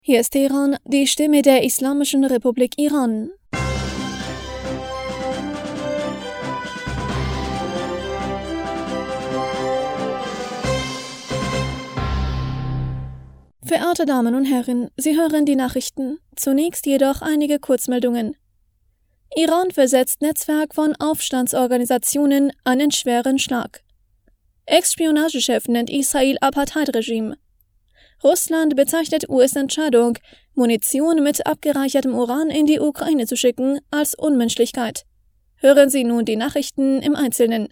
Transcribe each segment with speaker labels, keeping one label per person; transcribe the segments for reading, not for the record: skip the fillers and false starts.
Speaker 1: Hier ist Teheran, die Stimme der Islamischen Republik Iran. Verehrte Damen und Herren, Sie hören die Nachrichten. Zunächst jedoch einige Kurzmeldungen. Iran versetzt Netzwerk von Aufstandsorganisationen einen schweren Schlag. Ex-Spionagechef nennt Israel Apartheid-Regime. Russland bezeichnet US-Entscheidung, Munition mit abgereichertem Uran in die Ukraine zu schicken, als Unmenschlichkeit. Hören Sie nun die Nachrichten im Einzelnen.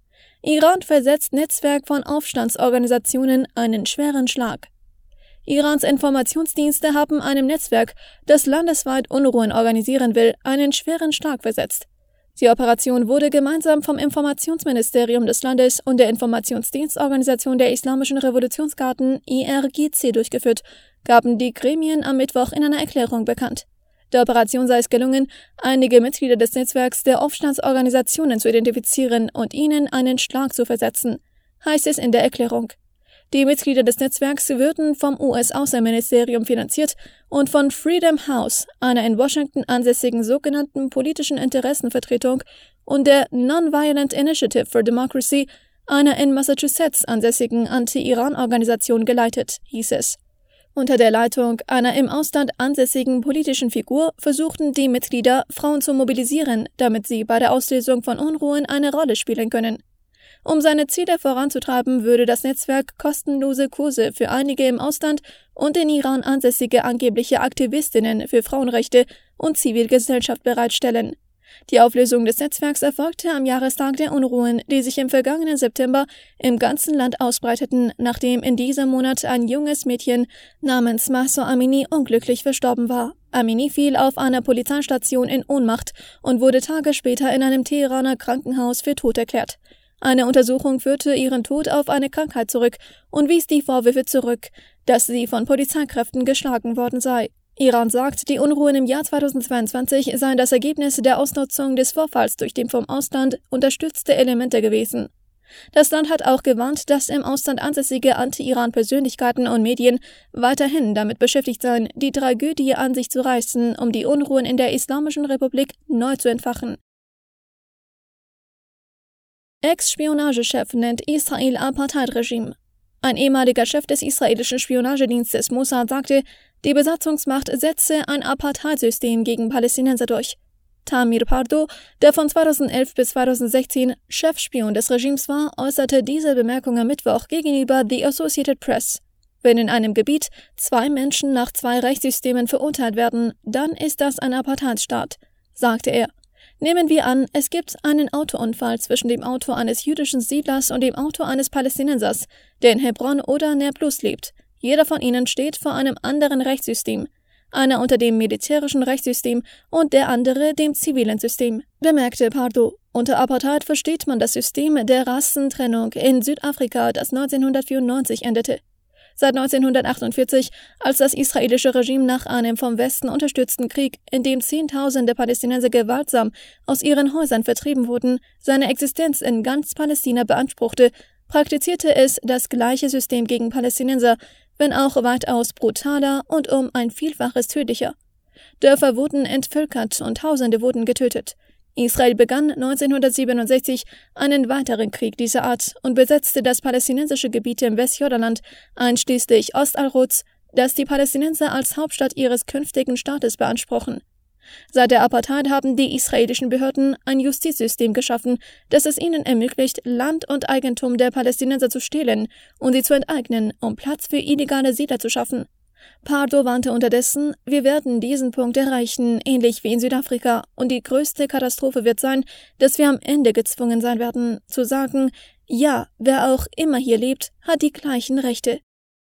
Speaker 1: Iran versetzt Netzwerk von Aufstandsorganisationen einen schweren Schlag. Irans Informationsdienste haben einem Netzwerk, das landesweit Unruhen organisieren will, einen schweren Schlag versetzt. Die Operation wurde gemeinsam vom Informationsministerium des Landes und der Informationsdienstorganisation der Islamischen Revolutionsgarden IRGC durchgeführt, gaben die Gremien am Mittwoch in einer Erklärung bekannt. Der Operation sei es gelungen, einige Mitglieder des Netzwerks der Aufstandsorganisationen zu identifizieren und ihnen einen Schlag zu versetzen, heißt es in der Erklärung. Die Mitglieder des Netzwerks würden vom US-Außenministerium finanziert und von Freedom House, einer in Washington ansässigen sogenannten politischen Interessenvertretung, und der Nonviolent Initiative for Democracy, einer in Massachusetts ansässigen Anti-Iran-Organisation, geleitet, hieß es. Unter der Leitung einer im Ausland ansässigen politischen Figur versuchten die Mitglieder, Frauen zu mobilisieren, damit sie bei der Auslösung von Unruhen eine Rolle spielen können. Um seine Ziele voranzutreiben, würde das Netzwerk kostenlose Kurse für einige im Ausland und in Iran ansässige angebliche Aktivistinnen für Frauenrechte und Zivilgesellschaft bereitstellen. Die Auflösung des Netzwerks erfolgte am Jahrestag der Unruhen, die sich im vergangenen September im ganzen Land ausbreiteten, nachdem in diesem Monat ein junges Mädchen namens Mahsa Amini unglücklich verstorben war. Amini fiel auf einer Polizeistation in Ohnmacht und wurde Tage später in einem Teheraner Krankenhaus für tot erklärt. Eine Untersuchung führte ihren Tod auf eine Krankheit zurück und wies die Vorwürfe zurück, dass sie von Polizeikräften geschlagen worden sei. Iran sagt, die Unruhen im Jahr 2022 seien das Ergebnis der Ausnutzung des Vorfalls durch die vom Ausland unterstützte Elemente gewesen. Das Land hat auch gewarnt, dass im Ausland ansässige Anti-Iran-Persönlichkeiten und Medien weiterhin damit beschäftigt seien, die Tragödie an sich zu reißen, um die Unruhen in der Islamischen Republik neu zu entfachen. Ex-Spionagechef nennt Israel Apartheid-Regime. Ein ehemaliger Chef des israelischen Spionagedienstes Mossad sagte, die Besatzungsmacht setze ein Apartheid-System gegen Palästinenser durch. Tamir Pardo, der von 2011 bis 2016 Chefspion des Regimes war, äußerte diese Bemerkung am Mittwoch gegenüber The Associated Press. Wenn in einem Gebiet 2 Menschen nach 2 Rechtssystemen verurteilt werden, dann ist das ein Apartheidstaat, sagte er. Nehmen wir an, es gibt einen Autounfall zwischen dem Auto eines jüdischen Siedlers und dem Auto eines Palästinensers, der in Hebron oder Nablus lebt. Jeder von ihnen steht vor einem anderen Rechtssystem. Einer unter dem militärischen Rechtssystem und der andere dem zivilen System, bemerkte Pardo. Unter Apartheid versteht man das System der Rassentrennung in Südafrika, das 1994 endete. Seit 1948, als das israelische Regime nach einem vom Westen unterstützten Krieg, in dem Zehntausende Palästinenser gewaltsam aus ihren Häusern vertrieben wurden, seine Existenz in ganz Palästina beanspruchte, praktizierte es das gleiche System gegen Palästinenser, wenn auch weitaus brutaler und um ein Vielfaches tödlicher. Dörfer wurden entvölkert und Tausende wurden getötet. Israel begann 1967 einen weiteren Krieg dieser Art und besetzte das palästinensische Gebiet im Westjordanland, einschließlich Ost-al-Quds, das die Palästinenser als Hauptstadt ihres künftigen Staates beanspruchen. Seit der Apartheid haben die israelischen Behörden ein Justizsystem geschaffen, das es ihnen ermöglicht, Land und Eigentum der Palästinenser zu stehlen und sie zu enteignen, um Platz für illegale Siedler zu schaffen. Pardo warnte unterdessen, wir werden diesen Punkt erreichen, ähnlich wie in Südafrika, und die größte Katastrophe wird sein, dass wir am Ende gezwungen sein werden, zu sagen, ja, wer auch immer hier lebt, hat die gleichen Rechte.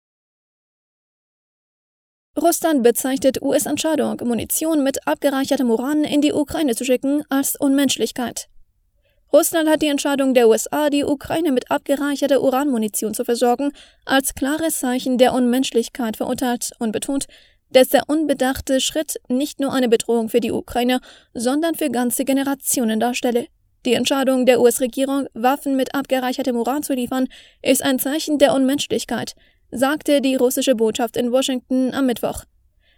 Speaker 1: Russland bezeichnet US-Entscheidung, Munition mit abgereichertem Uran in die Ukraine zu schicken, als Unmenschlichkeit. Russland hat die Entscheidung der USA, die Ukraine mit abgereicherter Uranmunition zu versorgen, als klares Zeichen der Unmenschlichkeit verurteilt und betont, dass der unbedachte Schritt nicht nur eine Bedrohung für die Ukraine, sondern für ganze Generationen darstelle. Die Entscheidung der US-Regierung, Waffen mit abgereichertem Uran zu liefern, ist ein Zeichen der Unmenschlichkeit, sagte die russische Botschaft in Washington am Mittwoch.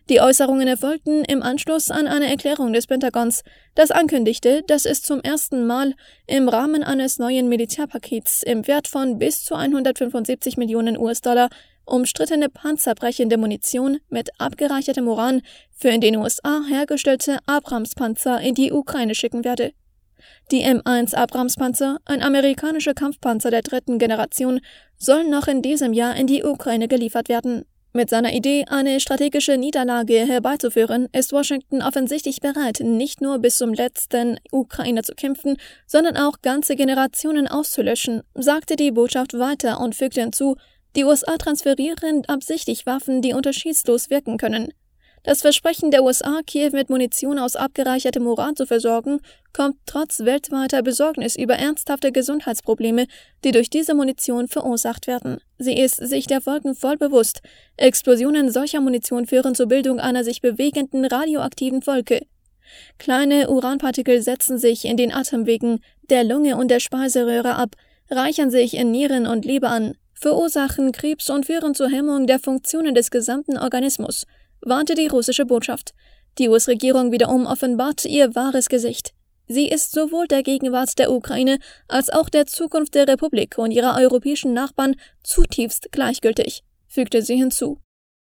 Speaker 1: Die Äußerungen erfolgten im Anschluss an eine Erklärung des Pentagons, das ankündigte, dass es zum ersten Mal im Rahmen eines neuen Militärpakets im Wert von bis zu 175 Millionen US-Dollar umstrittene panzerbrechende Munition mit abgereichertem Uran für in den USA hergestellte Abrams-Panzer in die Ukraine schicken werde. Die M1 Abrams-Panzer, ein amerikanischer Kampfpanzer der 3. Generation, sollen noch in diesem Jahr in die Ukraine geliefert werden. Mit seiner Idee, eine strategische Niederlage herbeizuführen, ist Washington offensichtlich bereit, nicht nur bis zum letzten Ukrainer zu kämpfen, sondern auch ganze Generationen auszulöschen, sagte die Botschaft weiter und fügte hinzu, die USA transferieren absichtlich Waffen, die unterschiedslos wirken können. Das Versprechen der USA, Kiew mit Munition aus abgereichertem Uran zu versorgen, kommt trotz weltweiter Besorgnis über ernsthafte Gesundheitsprobleme, die durch diese Munition verursacht werden. Sie ist sich der Folgen voll bewusst. Explosionen solcher Munition führen zur Bildung einer sich bewegenden radioaktiven Wolke. Kleine Uranpartikel setzen sich in den Atemwegen, der Lunge und der Speiseröhre ab, reichern sich in Nieren und Leber an, verursachen Krebs und führen zur Hemmung der Funktionen des gesamten Organismus, warnte die russische Botschaft. Die US-Regierung wiederum offenbart ihr wahres Gesicht. Sie ist sowohl der Gegenwart der Ukraine als auch der Zukunft der Republik und ihrer europäischen Nachbarn zutiefst gleichgültig, fügte sie hinzu.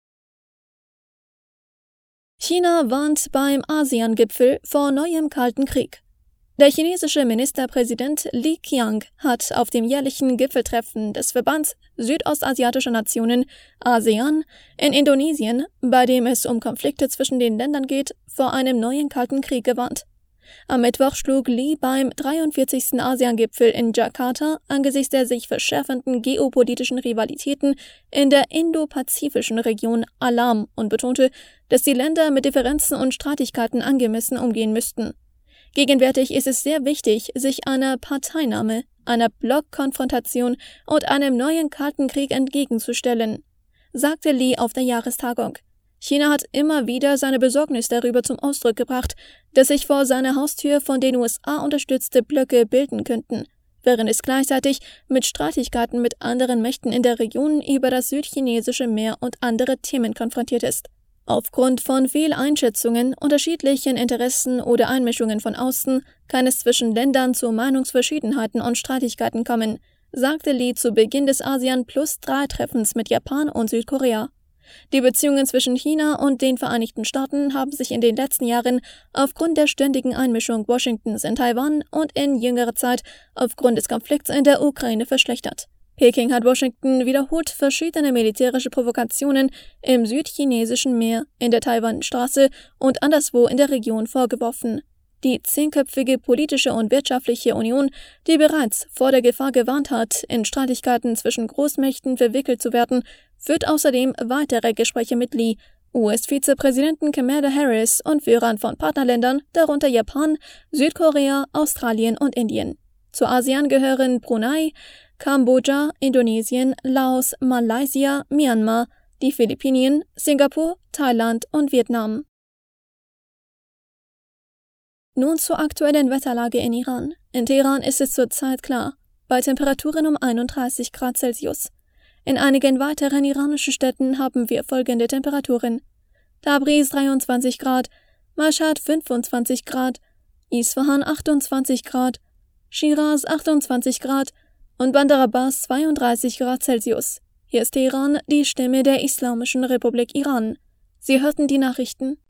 Speaker 1: China warnt beim ASEAN-Gipfel vor neuem Kalten Krieg. Der chinesische Ministerpräsident Li Qiang hat auf dem jährlichen Gipfeltreffen des Verbands südostasiatischer Nationen ASEAN in Indonesien, bei dem es um Konflikte zwischen den Ländern geht, vor einem neuen Kalten Krieg gewarnt. Am Mittwoch schlug Li beim 43. ASEAN-Gipfel in Jakarta angesichts der sich verschärfenden geopolitischen Rivalitäten in der indopazifischen Region Alarm und betonte, dass die Länder mit Differenzen und Streitigkeiten angemessen umgehen müssten. Gegenwärtig ist es sehr wichtig, sich einer Parteinahme, einer Blockkonfrontation und einem neuen Kalten Krieg entgegenzustellen, sagte Li auf der Jahrestagung. China hat immer wieder seine Besorgnis darüber zum Ausdruck gebracht, dass sich vor seiner Haustür von den USA unterstützte Blöcke bilden könnten, während es gleichzeitig mit Streitigkeiten mit anderen Mächten in der Region über das südchinesische Meer und andere Themen konfrontiert ist. Aufgrund von Fehleinschätzungen, unterschiedlichen Interessen oder Einmischungen von außen kann es zwischen Ländern zu Meinungsverschiedenheiten und Streitigkeiten kommen, sagte Li zu Beginn des ASEAN+3-Treffens mit Japan und Südkorea. Die Beziehungen zwischen China und den Vereinigten Staaten haben sich in den letzten Jahren aufgrund der ständigen Einmischung Washingtons in Taiwan und in jüngerer Zeit aufgrund des Konflikts in der Ukraine verschlechtert. Peking hat Washington wiederholt verschiedene militärische Provokationen im südchinesischen Meer, in der Taiwanstraße und anderswo in der Region vorgeworfen. Die 10-köpfige politische und wirtschaftliche Union, die bereits vor der Gefahr gewarnt hat, in Streitigkeiten zwischen Großmächten verwickelt zu werden, führt außerdem weitere Gespräche mit Li, US-Vizepräsidenten Kamala Harris und Führern von Partnerländern, darunter Japan, Südkorea, Australien und Indien. Zu ASEAN gehören Brunei, Kambodscha, Indonesien, Laos, Malaysia, Myanmar, die Philippinen, Singapur, Thailand und Vietnam. Nun zur aktuellen Wetterlage in Iran. In Teheran ist es zurzeit klar, bei Temperaturen um 31 Grad Celsius. In einigen weiteren iranischen Städten haben wir folgende Temperaturen: Tabriz 23 Grad, Mashhad 25 Grad, Isfahan 28 Grad, Shiraz 28 Grad und Bandar Abbas 32 Grad Celsius. Hier ist Teheran, die Stimme der Islamischen Republik Iran. Sie hörten die Nachrichten.